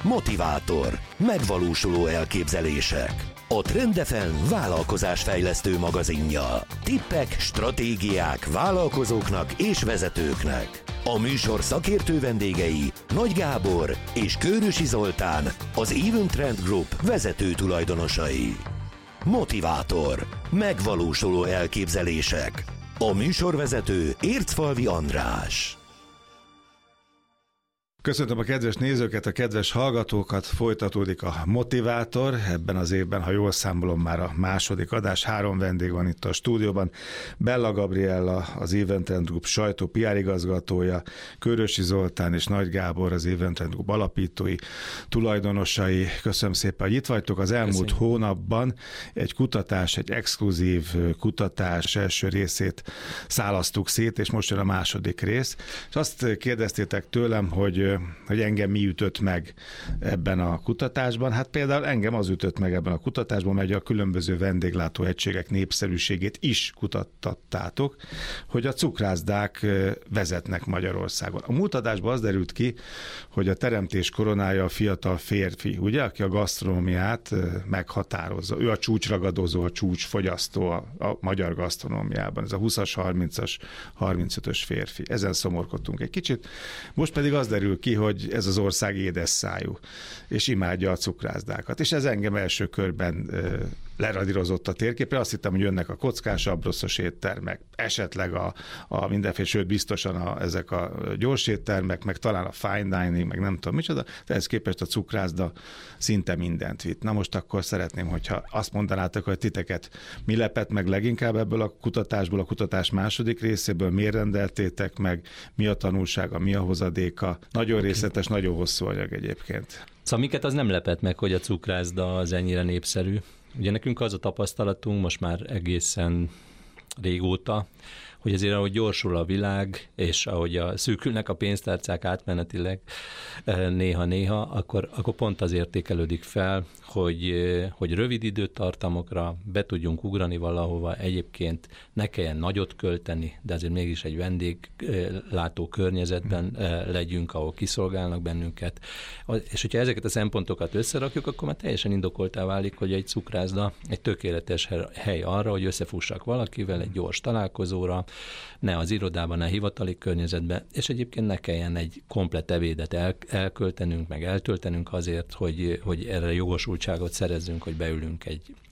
Motivátor. Megvalósuló elképzelések. A Trend FM vállalkozásfejlesztő magazinja. Tippek, stratégiák vállalkozóknak és vezetőknek. A műsor szakértő vendégei Nagy Gábor és Kőrösi Zoltán, az Even Trend Group vezető tulajdonosai. Motivátor. Megvalósuló elképzelések. A műsorvezető Ércfalvi András. Köszöntöm a kedves nézőket, a kedves hallgatókat, folytatódik a Motivátor. Ebben az évben, ha jól számolom, már a második adás. 3 vendég van itt a stúdióban. Bella Gabriella, az Even Trend Group sajtó PR igazgatója, Kőrösi Zoltán és Nagy Gábor, az Even Trend Group alapítói, tulajdonosai. Köszönöm szépen, hogy itt vagytok. Az elmúlt hónapban egy kutatás, egy exkluzív kutatás első részét szálasztuk szét, és most jön a második rész. És azt kérdeztétek tőlem, hogy engem mi ütött meg ebben a kutatásban. Hát például engem az ütött meg ebben a kutatásban, mert a különböző vendéglátóegységek népszerűségét is kutattátok, hogy a cukrászdák vezetnek Magyarországon. A múlt adásban az derült ki, hogy a teremtés koronája a fiatal férfi, ugye, aki a gasztronómiát meghatározza. Ő a csúcsragadozó, a csúcsfogyasztó a magyar gasztronómiában. Ez a 20-as, 30-as, 35-ös férfi. Ezen szomorkodtunk egy kicsit. Most pedig az derül ki, hogy ez az ország édesszájú, és imádja a cukrászdákat. És ez engem első körben leradírozott a térképre. Azt hittem, hogy jönnek a kockásabb, rosszos éttermek, esetleg a mindenféle, sőt biztosan ezek a gyors éttermek, meg talán a fine dining, meg nem tudom micsoda, de ehhez képest a cukrászda szinte mindent vitt. Na most akkor szeretném, hogyha azt mondanátok, hogy titeket mi lepett meg leginkább ebből a kutatásból, a kutatás második részéből, miért rendeltétek meg, mi a tanulsága, mi a hozadéka. Nagyon részletes, nagyon hosszú anyag egyébként. Szóval minket az nem lepett meg, hogy a cukrászda az ennyire népszerű. Ugye nekünk az a tapasztalatunk most már egészen régóta, hogy azért ahogy gyorsul a világ, és ahogy szűkülnek a pénztárcák átmenetileg néha-néha, akkor pont az értékelődik fel, hogy rövid időtartamokra be tudjunk ugrani valahova, egyébként ne kelljen nagyot költeni, de azért mégis egy vendéglátó környezetben legyünk, ahol kiszolgálnak bennünket. És hogyha ezeket a szempontokat összerakjuk, akkor már teljesen indokoltá válik, hogy egy cukrászda egy tökéletes hely arra, hogy összefussak valakivel egy gyors találkozóra, ne az irodában, ne hivatali környezetben, és egyébként ne kelljen egy komplett ebédet elköltenünk, meg eltöltenünk azért, hogy erre jogosultságot szerezzünk, hogy beülünk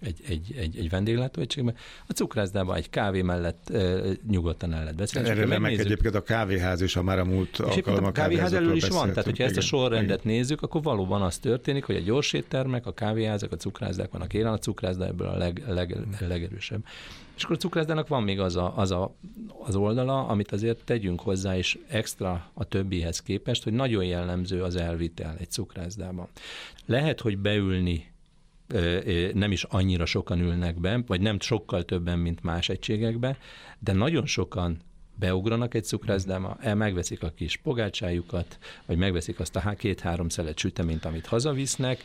egy vendéglátóegységbe. A cukrászdában egy kávé mellett nyugodtan el lehet beszélni. Erre remek egyébként a kávéház is, ha már a múlt alkalommal a kávéház elől is van, tehát hogyha ezt a sorrendet nézzük, akkor valóban az történik, hogy a gyors éttermek, a kávéházak, a cukrászdák vannak élen, a cukrászda ebből a legerősebb. És akkor a cukrászdának van még az oldala, amit azért tegyünk hozzá is extra a többihez képest, hogy nagyon jellemző az elvitel egy cukrászdában. Lehet, hogy beülni nem is annyira sokan ülnek be, vagy nem sokkal többen, mint más egységekbe, de nagyon sokan beugranak egy cukrászdába, megveszik a kis pogácsájukat, vagy megveszik azt a 2-3 szelet süteményt, amit hazavisznek,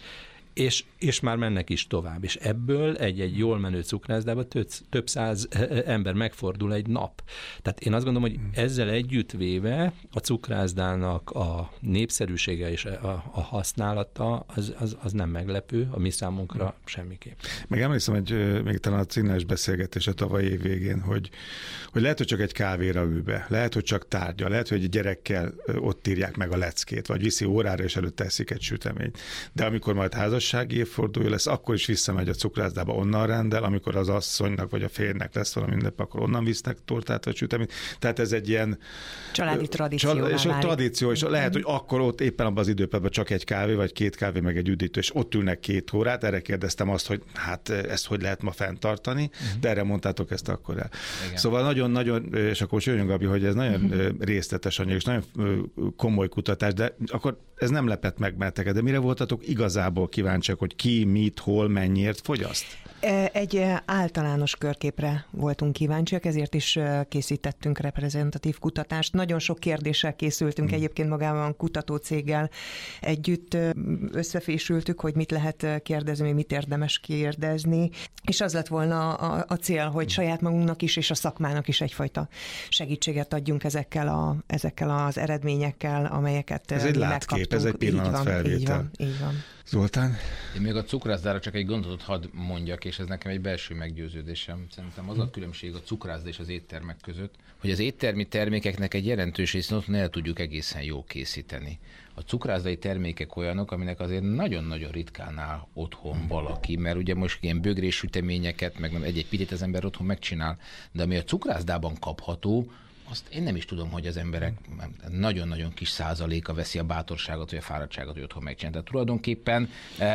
és már mennek is tovább. És ebből egy jól menő cukrászdába több száz ember megfordul egy nap. Tehát én azt gondolom, hogy ezzel együttvéve a cukrászdának a népszerűsége és a használata az nem meglepő, a mi számunkra semmiképp. Meg emlékszem, hogy még talán a címlás beszélgetés a tavalyi év végén, hogy lehet, hogy csak egy kávéra ül be, lehet, hogy csak tárgya, lehet, hogy egy gyerekkel ott írják meg a leckét, vagy viszi órára, és előtte eszik egy süteményt. De amikor majd házassági évforduló lesz, akkor is visszamegy a cukrászdába, onnan rendel, amikor az asszonynak vagy a férjnek lesz valami ünnep, akkor onnan visznek tortát vagy süteményt. Tehát ez egy ilyen családi tradíció. És a tradíció, és lehet, hogy akkor ott éppen abban az időpontban csak egy kávé, vagy 2 kávé, meg egy üdítő, és ott ülnek 2 órát. Erre kérdeztem azt, hogy hát ezt hogy lehet ma fenntartani, de erre mondtátok ezt akkor el. Igen. Szóval nagyon-nagyon, és akkor most jöjjön, Gabi, hogy ez nagyon részletes anyag, és nagyon komoly kutatás, de akkor ez nem lepett meg benneteket, de mire voltatok igazából kíváncsi kíváncsiak, hogy ki, mit, hol, mennyiért fogyaszt? Egy általános körképre voltunk kíváncsiak, ezért is készítettünk reprezentatív kutatást. Nagyon sok kérdéssel készültünk egyébként magában kutatócéggel együtt. Összefésültük, hogy mit lehet kérdezni, mit érdemes kérdezni, és az lett volna a cél, hogy saját magunknak is és a szakmának is egyfajta segítséget adjunk ezekkel az eredményekkel, amelyeket ez egy látkép, ez egy pillanatfelvétel. Így van. Zoltán? Én még a cukrászdára csak egy gondolatot hadd mondjak, és ez nekem egy belső meggyőződésem. Szerintem az a különbség a cukrászda és az éttermek között, hogy az éttermi termékeknek egy jelentős részét otthon el tudjuk egészen jól készíteni. A cukrászdai termékek olyanok, aminek azért nagyon-nagyon ritkán áll otthon valaki, mert ugye most ilyen bögrés süteményeket, meg egy-egy pitét az ember otthon megcsinál, de ami a cukrászdában kapható, azt én nem is tudom, hogy az emberek nagyon-nagyon kis százaléka veszi a bátorságot vagy a fáradtságot, hogy otthon megcsinálni. Tehát tulajdonképpen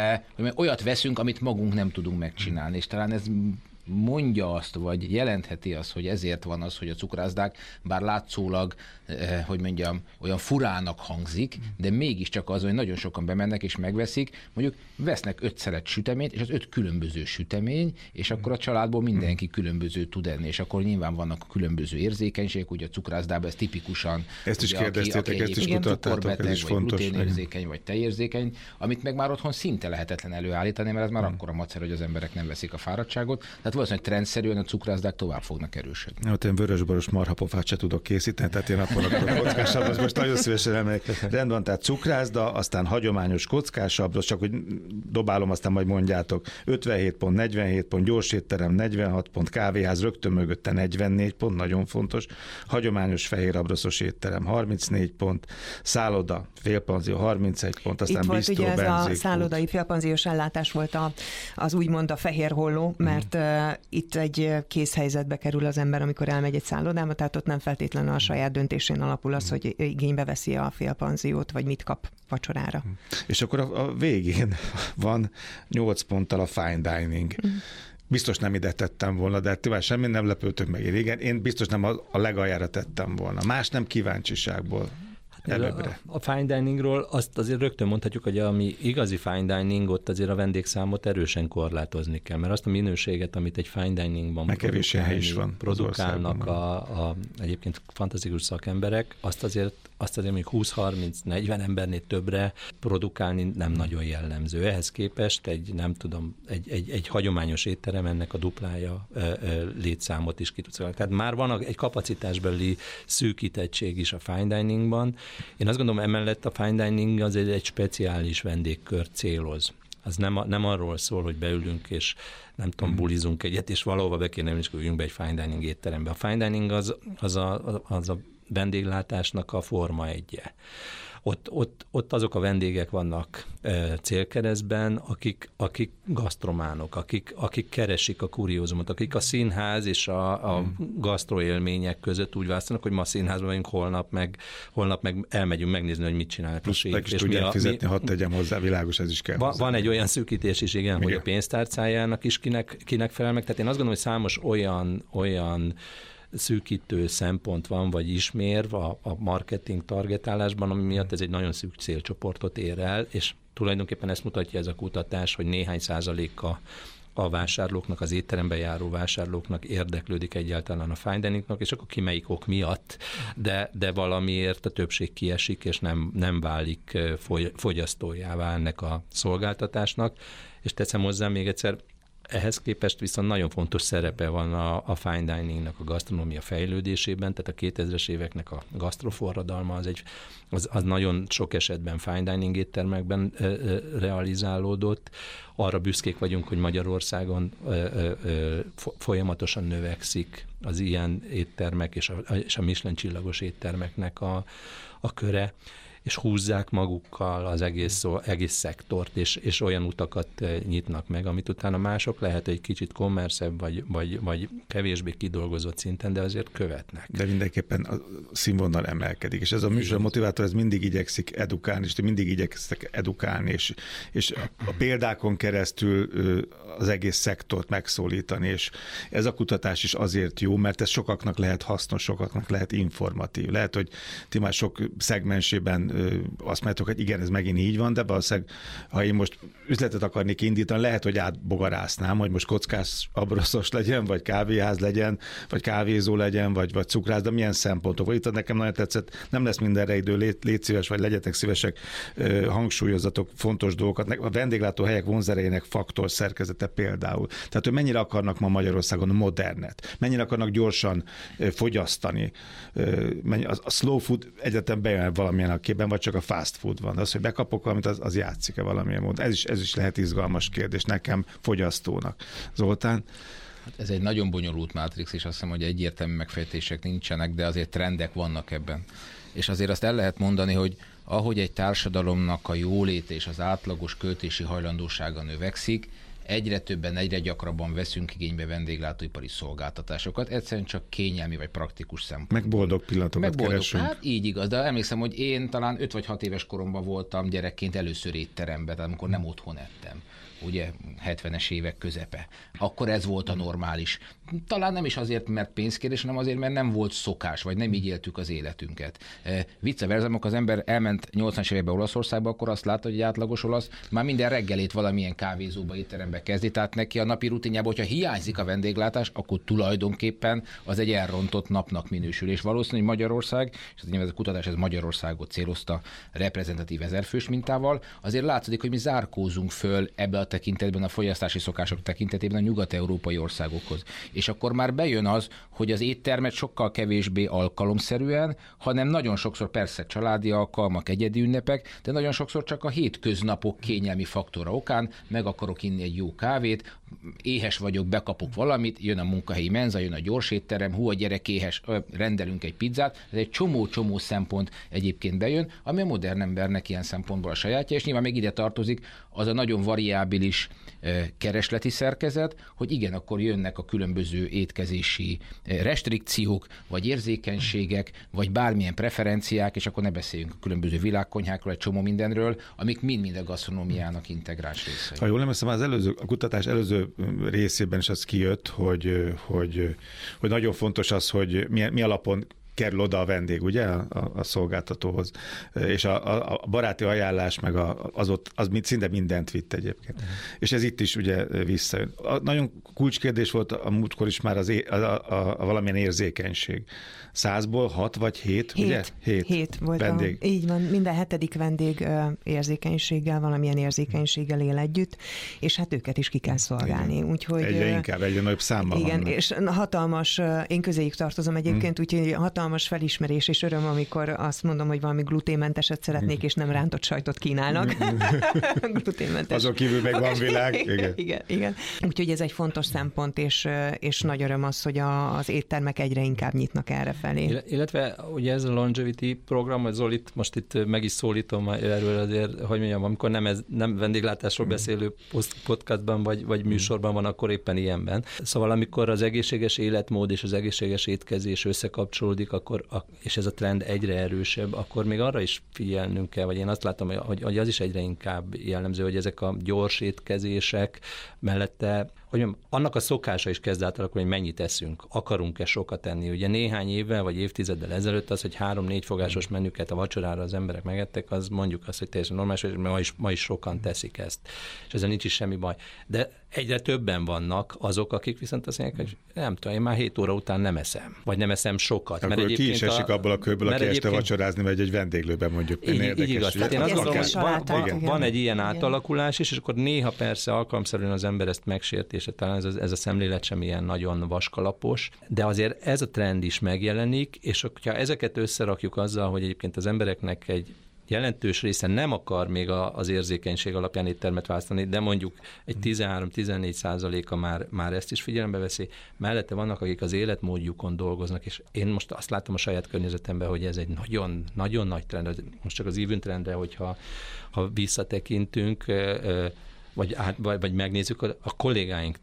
olyat veszünk, amit magunk nem tudunk megcsinálni, és talán ez mondja azt, vagy jelentheti azt, hogy ezért van az, hogy a cukrászdák, bár látszólag, hogy mondjam, olyan furának hangzik, de mégiscsak az, hogy nagyon sokan bemennek és megveszik, mondjuk vesznek 5 szelet süteményt, és az 5 különböző sütemény, és akkor a családból mindenki különböző tud enni, és akkor nyilván vannak különböző érzékenységek, ugye a cukrászdában ez tipikusan, ezt is kérdeztétek, ezt is kutattátok, ez is fontos. Vagy gluténérzékeny, vagy tejérzékeny, amit meg már otthon szinte lehetetlen előállítani, mert ez már akkora macer, hogy az emberek nem veszik a fáradtságot. Tehát valószínűleg trendszerűen a cukrászdák tovább fognak erősödni. Hát én vörösboros marhapofát se tudok készíteni, tehát én akkor kockásabb, most nagyon szívesen elmegyek. Rendben, tehát cukrászda, aztán hagyományos kockásabb, csak hogy dobálom, aztán majd mondjátok. 57 pont, 47 pont, gyors étterem 46 pont, kávéház rögtön mögötte 44 pont, nagyon fontos. Hagyományos fehérabroszos étterem 34 pont, szálloda, félpanzió 31 pont, aztán bistró, benzék. Itt volt ugye ez a szállodai pont. félpanziós ellátás volt az úgymond a fehér holló, mert itt egy készhelyzetbe kerül az ember, amikor elmegy egy szállodába, tehát ott nem feltétlenül a saját döntésén alapul az, hogy igénybe veszi a félpanziót, vagy mit kap vacsorára. És akkor a végén van 8 ponttal a fine dining. Biztos nem ide tettem volna, de tényleg semmi nem lepődtök meg. Én biztos nem a legaljára tettem volna. Más nem kíváncsiságból. A fine diningról azt azért rögtön mondhatjuk, hogy ami igazi fine dining, ott azért a vendégszámot erősen korlátozni kell, mert azt a minőséget, amit egy fine diningban produkálnak egyébként fantasztikus szakemberek, azt azért még 20-30-40 embernél többre produkálni nem nagyon jellemző. Ehhez képest egy hagyományos étterem ennek a duplája létszámot is ki tudsz. Tehát már van egy kapacitásbeli szűkítettség is a fine diningban. Én azt gondolom, emellett a fine dining az egy speciális vendégkört céloz. Az nem arról szól, hogy beülünk és nem tudom, bulizunk egyet, és valahova be kéne, és üljünk be egy fine dining étterembe. A fine dining az a vendéglátásnak a forma egye. Ott azok a vendégek vannak célkeresztben, akik gasztrománok, akik keresik a kuriózumot, akik a színház és a gasztroélmények között úgy választanak, hogy ma színházban vagyunk, holnap meg elmegyünk megnézni, hogy mit csinálnak a sék. Meg is tudják fizetni, hadd tegyem hozzá, világos, ez is kell hozzá. Van egy olyan szűkítés is, igen, hogy a pénztárcájának is kinek felel meg. Tehát én azt gondolom, hogy számos olyan szűkítő szempont van, vagy ismérv a marketing targetálásban, ami miatt ez egy nagyon szűk célcsoportot ér el, és tulajdonképpen ezt mutatja ez a kutatás, hogy néhány százaléka a vásárlóknak, az étterembe járó vásárlóknak érdeklődik egyáltalán a fine diningnak, és akkor ki melyik ok miatt, de valamiért a többség kiesik, és nem válik fogyasztójává ennek a szolgáltatásnak. És teszem hozzá még egyszer, ehhez képest viszont nagyon fontos szerepe van a fine diningnak a gasztronómia fejlődésében, tehát a 2000-es éveknek a gasztroforradalma az nagyon sok esetben fine dining éttermekben realizálódott. Arra büszkék vagyunk, hogy Magyarországon folyamatosan növekszik az ilyen éttermek és a Michelin csillagos éttermeknek a köre, és húzzák magukkal az egész szektort, és olyan utakat nyitnak meg, amit utána mások lehet egy kicsit kommerszebb, vagy kevésbé kidolgozott szinten, de azért követnek. De mindenképpen a színvonal emelkedik, és ez a műsor motivátor, ez mindig igyekszik edukálni, és mindig igyekszik edukálni, és a példákon keresztül az egész szektort megszólítani, és ez a kutatás is azért jó, mert ez sokaknak lehet hasznos, sokaknak lehet informatív. Lehet, hogy ti már sok szegmensében azt mondjátok, hogy igen, ez megint így van, de valószínűleg, ha én most üzletet akarnék indítani, lehet, hogy átbogarásznám, hogy most kockás abroszos legyen, vagy kávéház legyen, vagy kávézó legyen, vagy cukrász, de milyen szempontok. Vagy itt nekem nagyon tetszett, nem lesz mindenre idő, légy szíves, vagy legyetek szívesek, hangsúlyozatok fontos dolgokat. A vendéglátóhelyek vonzerejének faktor szerkezete például. Tehát, hogy mennyire akarnak ma Magyarországon modernet, mennyire akarnak gyorsan fogyasztani. A slow food egyetem bejön valamilyen a képben, vagy csak a fast food van. Az, hogy bekapok valamit, az játszik-e valamilyen módon. Ez is lehet izgalmas kérdés nekem, fogyasztónak. Zoltán? Hát ez egy nagyon bonyolult mátrix, és azt hiszem, hogy egyértelmű megfejtések nincsenek, de azért trendek vannak ebben. És azért azt el lehet mondani, hogy ahogy egy társadalomnak a jóléte és az átlagos költési hajlandósága növekszik, egyre többen, egyre gyakrabban veszünk igénybe vendéglátóipari szolgáltatásokat, egyszerűen csak kényelmi vagy praktikus szempont. Meg boldog pillanatokat keresünk. Hát így igaz, de emlékszem, hogy én talán 5 vagy 6 éves koromban voltam gyerekként először étteremben, tehát amikor nem otthon ettem. Ugye 70-es évek közepe. Akkor ez volt a normális. Talán nem is azért, mert pénzkérdés, hanem azért, mert nem volt szokás, vagy nem így éltük az életünket. Vice versa, amikor az ember elment 80-as években Olaszországba, akkor azt látta, hogy egy átlagos olasz már minden reggelét valamilyen kávézóba, étterembe kezdi, tehát neki a napi rutinjában, hogyha hiányzik a vendéglátás, akkor tulajdonképpen az egy elrontott napnak minősül. És valószínűleg Magyarország, és ez a kutatás ez Magyarországot célozta reprezentatív 1000 fős mintával, azért látszik, hogy mi zárkózunk föl ebbe a tekintetben, a fogyasztási szokások tekintetében a nyugat-európai országokhoz. És akkor már bejön az, hogy az éttermet sokkal kevésbé alkalomszerűen, hanem nagyon sokszor persze családi alkalmak, egyedi ünnepek, de nagyon sokszor csak a hétköznapok kényelmi faktora okán meg akarok inni egy jó kávét, éhes vagyok, bekapok valamit, jön a munkahelyi menza, jön a gyors étterem, a gyerek éhes, rendelünk egy pizzát, ez egy csomó szempont egyébként bejön, ami a modern embernek ilyen szempontból a sajátja, és nyilván még ide tartozik az a nagyon variábilis keresleti szerkezet, hogy igen, akkor jönnek a különböző étkezési restrikciók, vagy érzékenységek, vagy bármilyen preferenciák, és akkor ne beszéljünk a különböző világkonyhákról, egy csomó mindenről, amik mind a gasztronómiának integráns részei. Ha jól emlékszem, a kutatás előző részében is az kijött, hogy nagyon fontos az, hogy mi alapon kerül oda a vendég, ugye, a szolgáltatóhoz. És a baráti ajánlás, meg az szinte mindent vitt egyébként. És ez itt is ugye visszajön. Nagyon kulcskérdés volt a múltkor is már a valamilyen érzékenység. 100-ból 6 vagy 7, ugye? 7 volt vendég. Így van, minden 7. vendég érzékenységgel, valamilyen érzékenységgel él együtt, és hát őket is ki kell szolgálni. Úgyhogy, egyre nagyobb számmal igen, vannak. És hatalmas, én közéjük tartozom egyébként, úgyhogy hatalmas felismerés és öröm, amikor azt mondom, hogy valami gluténmenteset szeretnék, és nem rántott sajtot kínálnak. Gluténmentes. Azon kívül meg van világ. Igen. Úgyhogy ez egy fontos szempont, és nagy öröm az, hogy az éttermek egyre inkább nyitnak erre felé. Illetve ugye ez a longevity program, hogy Zolit most itt meg is szólítom erről azért, hogy mondjam, amikor nem vendéglátásról beszélő podcastban vagy műsorban van, akkor éppen ilyenben. Szóval amikor az egészséges életmód és az egészséges étkezés összekapcsolódik, akkor, és ez a trend egyre erősebb, akkor még arra is figyelnünk kell, vagy én azt látom, hogy az is egyre inkább jellemző, hogy ezek a gyors étkezések mellette, hogy mondjam, annak a szokása is kezd átalakulni, hogy mennyit eszünk, akarunk-e sokat enni. Ugye néhány évvel vagy évtizeddel ezelőtt az, hogy 3-4 fogásos menüket a vacsorára az emberek megettek, az mondjuk azt, hogy teljesen normális, és ma is sokan teszik ezt. És ezzel nincs is semmi baj. De egyre többen vannak azok, akik viszont azt mondják, hogy nem tudom, én már 7 óra után nem eszem, vagy nem eszem sokat. Akkor ki is esik abból a körből, aki este vacsorázni megy egy vendéglőben, mondjuk. Így igaz. Tehát én azt gondolom, hogy van egy ilyen átalakulás is, és akkor néha persze alkalomszerűen az ember ezt megsérti, és talán ez a szemlélet sem ilyen nagyon vaskalapos, de azért ez a trend is megjelenik, és ha ezeket összerakjuk azzal, hogy egyébként az embereknek egy jelentős része nem akar még az érzékenység alapján éttermet választani, de mondjuk egy 13-14%-a már ezt is figyelembe veszi. Mellette vannak, akik az életmódjukon dolgoznak, és én most azt látom a saját környezetemben, hogy ez egy nagyon, nagyon nagy trend. Most csak az event trendre, hogyha visszatekintünk, vagy megnézzük, a kollégáink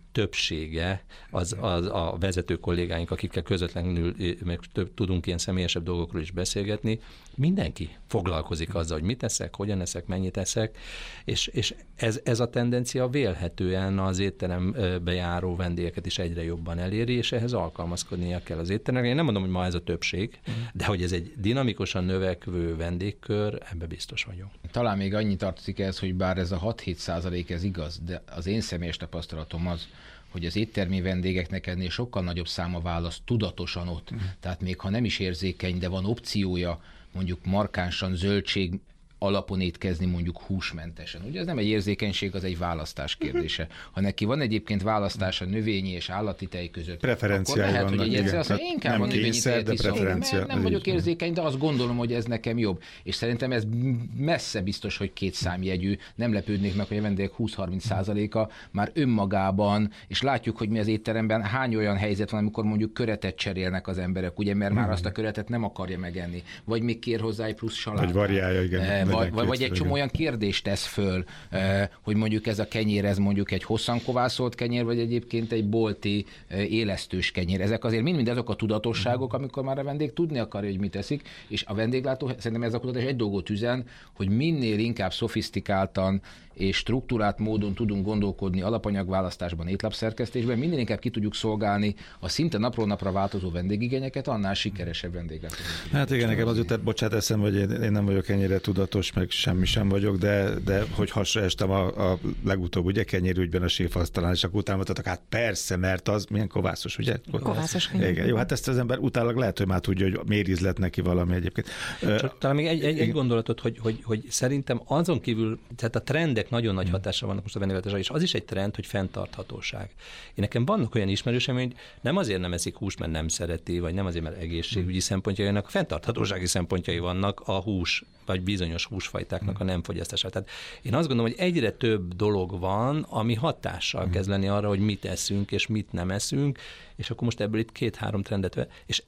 többsége az a vezető kollégáink, akikkel közvetlenül meg tudunk ilyen személyesebb dolgokról is beszélgetni, mindenki foglalkozik azzal, hogy mit eszek, hogyan eszek, mennyit eszek, és ez a tendencia vélhetően az étterembe járó vendégeket is egyre jobban eléri, és ehhez alkalmazkodnia kell az étteremnek. Én nem mondom, hogy ma ez a többség, de hogy ez egy dinamikusan növekvő vendégkör, ebbe biztos vagyok. Talán még annyit tartozik ez, hogy bár ez a 6-7% ez igaz, de az én személyes tapasztalatom az, hogy az éttermi vendégeknek ennél sokkal nagyobb száma választ tudatosan ott. Tehát még ha nem is érzékeny, de van opciója mondjuk markánsan zöldség alapon étkezni, mondjuk húsmentesen. Ugye ez nem egy érzékenység, az egy választás kérdése. Ha neki van egyébként választása növényi és állati tej között, preferenciái akkor lehet, vannak, hogy egy egyszer azt mondja, inkább a növényi tejet iszom, nem vagyok érzékeny, de azt gondolom, hogy ez nekem jobb. És szerintem ez messze biztos, hogy két számjegyű. Nem lepődnék meg, hogy a vendégek 20-30%-a már önmagában, és látjuk, hogy mi az étteremben hány olyan helyzet van, amikor mondjuk köretet cserélnek az emberek, ugye, mert már azt a köretet nem akarja megenni. Vagy még kér hozzá egy plusz salátát. Vagy variálja, igen. Vagy egy csomó olyan kérdést tesz föl, hogy mondjuk ez a kenyér, ez mondjuk egy hosszan kovászolt kenyér, vagy egyébként egy bolti élesztős kenyér. Ezek azért mind azok a tudatosságok, amikor már a vendég tudni akarja, hogy mit eszik, és a vendéglátó, szerintem ez a kutatás egy dolgot üzen, hogy minél inkább szofisztikáltan és struktúrált módon tudunk gondolkodni alapanyagválasztásban, étlapszerkesztésben, minél inkább ki tudjuk szolgálni a szinte napról napra változó vendégigényeket, annál sikeresebb vendéglátók. Hát igen, nekem az jutott, bocsánat, eszem, hogy én nem vagyok ennyire tudatos, meg semmi sem vagyok, de hogy hasra estem a legutóbb, ugye, kenyérügyben a séfasztalán, és akkor utána mondtatok, hát persze, mert az milyen kovászos, ugye? Kovászos. Igen, jó, hát ezt az ember utálag lehet, hogy már tudja, hogy miért ízlet neki valami egyébként. Csak talán még egy gondolatot, hogy szerintem azon kívül, tehát a trendek nagyon nagy hatása vannak most a vendéglátásra, és az is egy trend, hogy fenntarthatóság. Én nekem vannak olyan ismerőseim, hogy nem azért nem eszik húst, mert nem szereti, vagy nem azért, mert egészségügyi szempontjai vannak, a fenntarthatósági szempontjai vannak a hús, vagy bizonyos húsfajtáknak a nem fogyasztására. Tehát én azt gondolom, hogy egyre több dolog van, ami hatással kezd lenni arra, hogy mit eszünk, és mit nem eszünk, és akkor most ebből itt 2-3 trendet, és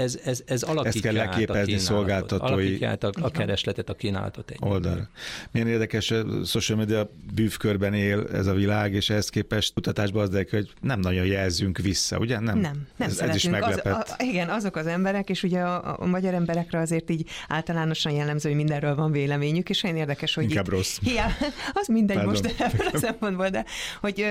ez alakítja át a kínálatot, szolgáltatói alakítja át a keresletet, a kínálatot egy oldalra. Milyen érdekes, social media bűvkörben él ez a világ, és ehhez képest kutatásban az derül, hogy nem nagyon jelzünk vissza, ugye? Nem ez is meglepett. Igen, azok az emberek, és ugye a magyar emberekre azért így általánosan jellemző, hogy mindenről van véleményük, és olyan érdekes, hogy inkább rossz. Az mindegy most ebből a szempontból, de hogy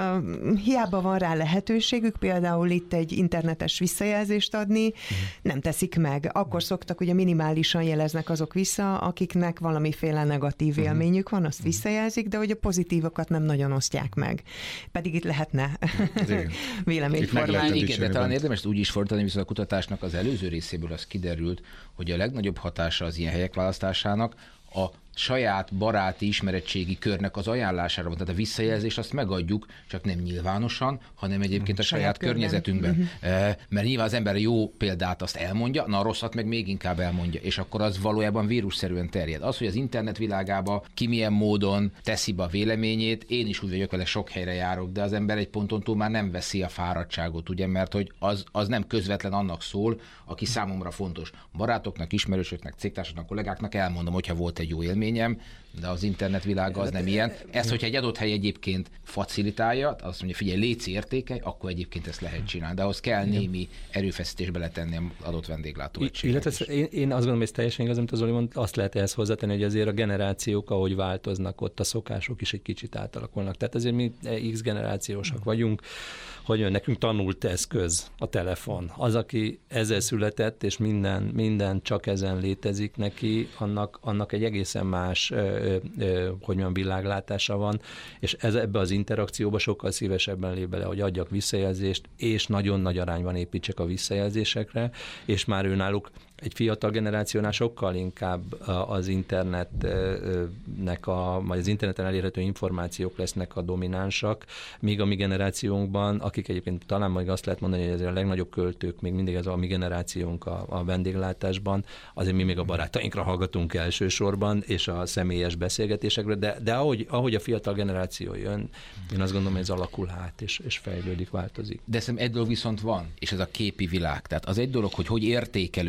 hiába van rá lehetőségük, például itt egy internetes visszajelzést adni, nem teszik meg. Akkor szoktak, ugye minimálisan jeleznek azok vissza, akiknek valamiféle negatív élményük van, azt visszajelzik, de hogy a pozitívokat nem nagyon osztják meg. Pedig itt lehetne véleményt formálni. Igen, de talán érdemes úgy is fordítani, viszont a kutatásnak az előző részéből az kiderült, hogy a legnagyobb hatása az ilyen helyek választásának a saját baráti ismeretségi körnek az ajánlására van. Tehát a visszajelzést azt megadjuk, csak nem nyilvánosan, hanem egyébként a saját környezetünkben. Mert nyilván az ember jó példát azt elmondja, na a rosszat meg még inkább elmondja, és akkor az valójában vírusszerűen terjed. Az, hogy az internet világába ki milyen módon teszi be a véleményét, én is úgy vagyok vele, sok helyre járok, de az ember egy ponton túl már nem veszi a fáradtságot, ugye, mert hogy az nem közvetlen annak szól, aki számomra fontos. Barátoknak, ismerősöknek, cégtársaknak, kollégáknak elmondom, hogyha volt egy jó élményem, de az internet világa az nem ilyen. Ezt, hogyha egy adott hely egyébként facilitálja, azt mondja, figyelj, léci értékely, akkor egyébként ezt lehet csinálni. De ahhoz kell némi erőfeszítésbe letenni az adott vendéglátó egységnek. Illetve én azt gondolom, hogy ez teljesen igaz, amit az Zoli mond, azt lehet ehhez hozzátenni, hogy azért a generációk, ahogy változnak, ott a szokások is egy kicsit átalakulnak. Tehát azért mi X generációsak vagyunk, hogy nekünk tanult eszköz a telefon. Az, aki ezzel született, és minden csak ezen létezik neki, annak egy egészen más hogy mondjam, világlátása van, és ebbe az interakcióba sokkal szívesebben lép bele, hogy adjak visszajelzést, és nagyon nagy arányban építsek a visszajelzésekre, és már őnáluk egy fiatal generációnál sokkal inkább az internetnek vagy az interneten elérhető információk lesznek a dominánsak, míg a mi generációnkban, akik egyébként talán majd azt lehet mondani, hogy ezért a legnagyobb költők, még mindig ez a mi generációnk a vendéglátásban, azért mi még a barátainkra hallgatunk elsősorban, és a személyes beszélgetésekre, de ahogy a fiatal generáció jön, én azt gondolom, hogy ez alakul át, és fejlődik, változik. De szerintem egy dolog viszont van, és ez a képi világ. Tehát az egy dolog, hogy értékelünk, ugye,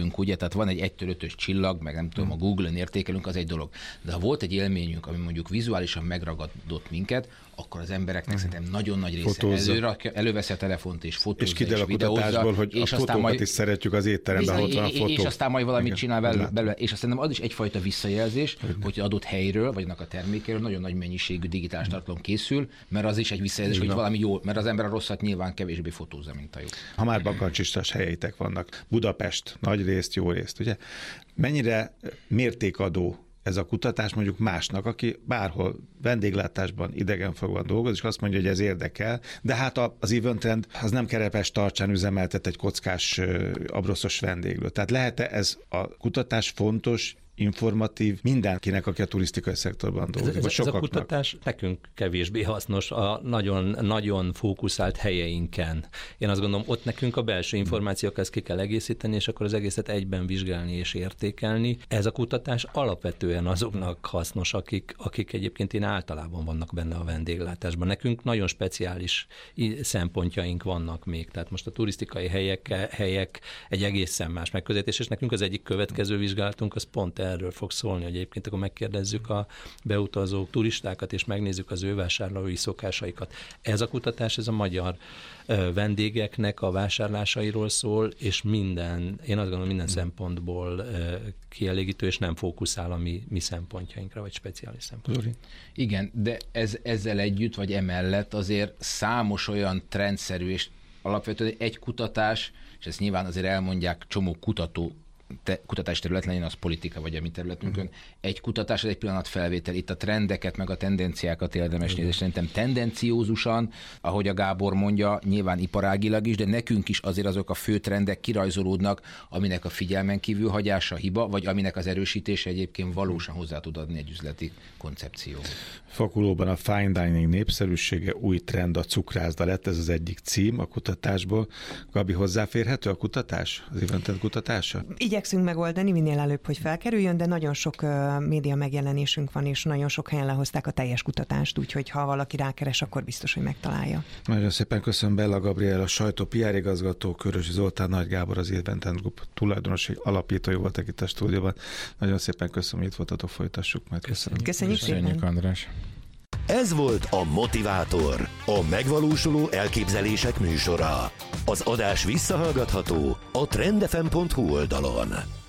tehát van egy 1-től 5-ös csillag, meg nem tudom, a Google-en értékelünk, az egy dolog. De ha volt egy élményünk, ami mondjuk vizuálisan megragadott minket, akkor az embereknek szerintem nagyon nagy része előveszi a telefont és fotózza, és kiderül a kutatásból, hogy a fotókat is szeretjük az étteremben, ott van a fotó. És aztán majd valamit csinál belőle. És azt az is egyfajta visszajelzés, hogy adott helyről, vagy annak a termékéről nagyon nagy mennyiségű digitális tartalom készül, mert az is egy visszajelzés, hogy valami jó, mert az ember a rosszat nyilván kevésbé fotózza, mint a jó. Ha már bakancsistás helyeitek vannak, Budapest, nagy részt, jó részt, ugye? Mennyire mértékadó ez a kutatás mondjuk másnak, aki bárhol vendéglátásban, idegenforgalomban dolgozik, és azt mondja, hogy ez érdekel, de hát az Eventtrend az nem Kerepes tartsán üzemeltet egy kockás abroszos vendéglőt. Tehát lehet-e ez a kutatás fontos, informatív mindenkinek, aki a turisztikai szektorban dolgozik, ez a kutatás nekünk kevésbé hasznos a nagyon fókuszált helyeinken. Én azt gondolom, ott nekünk a belső információk ezt ki kell egészíteni, és akkor az egészet egyben vizsgálni és értékelni. Ez a kutatás alapvetően azoknak hasznos, akik egyébként általában vannak benne a vendéglátásban. Nekünk nagyon speciális szempontjaink vannak még, tehát most a turisztikai helyek egy egészen más megközelítés, és nekünk az egyik következő vizsgálatunk az pont erről fog szólni, hogy egyébként akkor megkérdezzük a beutazó turistákat, és megnézzük az ő vásárlói szokásaikat. Ez a kutatás, ez a magyar vendégeknek a vásárlásairól szól, és én azt gondolom, minden szempontból kielégítő, és nem fókuszál a mi szempontjainkra, vagy speciális szempontra. Igen, de ezzel együtt, vagy emellett azért számos olyan trendszerű, és alapvetően egy kutatás, és ezt nyilván azért elmondják csomó kutatás terület, legyen az politika, vagy a mi területünkön. Egy kutatás, egy pillanat felvétel. Itt a trendeket, meg a tendenciákat érdemes nézni. Szerintem tendenciózusan, ahogy a Gábor mondja, nyilván iparágilag is, de nekünk is azért azok a fő trendek kirajzolódnak, aminek a figyelmen kívül hagyása hiba, vagy aminek az erősítése egyébként valósan hozzá tud adni egy üzleti koncepcióhoz. Fakulóban a fine dining népszerűsége, új trend a cukrászda lett, ez az egyik cím a kutatásból. Gabi, hozzáférhető a kutatás, az Eventtrend kutatása? Igyekszünk megoldani minél előbb, hogy felkerüljön, de nagyon sok média megjelenésünk van, és nagyon sok helyen lehozták a teljes kutatást, úgyhogy ha valaki rákeres, akkor biztos, hogy megtalálja. Nagyon szépen köszönöm Bella Gabriel, a sajtó PR igazgató, Körösi Zoltán, Nagy Gábor, az Eventtrend Group tulajdonosi alapítói voltak itt a stúdióban. Nagyon szépen köszönöm, hogy itt voltatok, folytassuk majd. Köszönjük szépen. András. Ez volt a Motivátor, a megvalósuló elképzelések műsora. Az adás visszahallgatható a trendfm.hu oldalon.